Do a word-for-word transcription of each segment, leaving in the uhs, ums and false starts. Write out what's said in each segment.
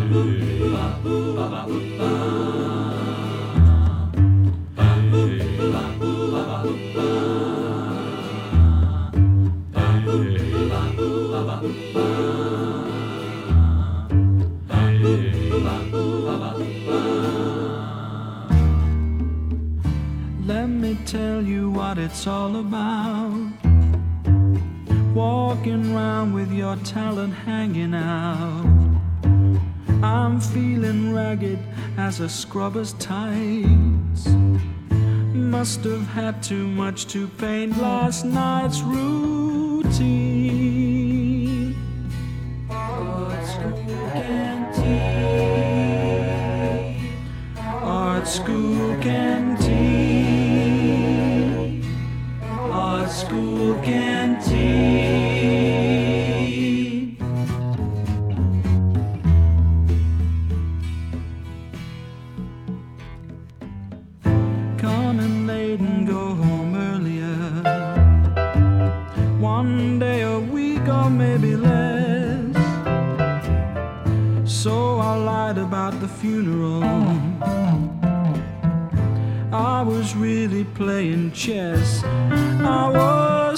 Let me tell you what it's all about. Walking round with your talent hanging out. I'm feeling ragged as a scrubber's tights. Must have had too much to paint last night's routine. Art school canteen. Art school canteen. Art school canteen. Come in late and go home earlier. One day a week or maybe less. So I lied about the funeral. I was really playing chess. I was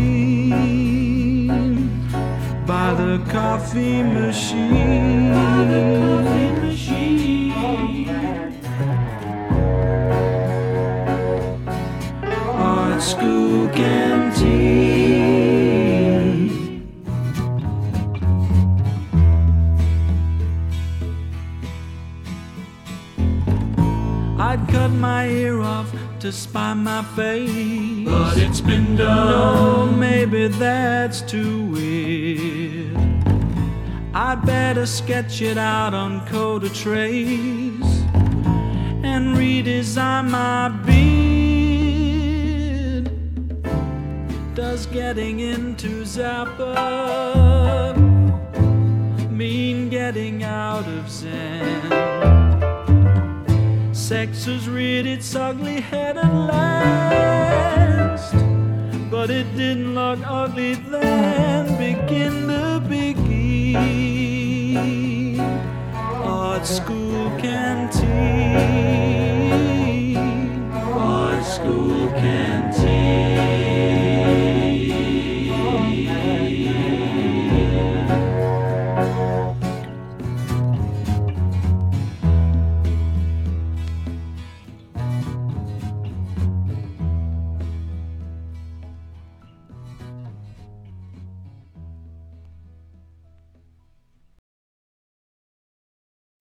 seen by the coffee machine. By the coffee machine. Art school canteen. I'd cut my ear off to spy my face, but it's been done. No, maybe that's too weird. I'd better sketch it out on Coda Trace and redesign my beard. Does getting into Zappa mean getting out of Zen? Sex has reared its ugly head at last, but it didn't look ugly then. Begin to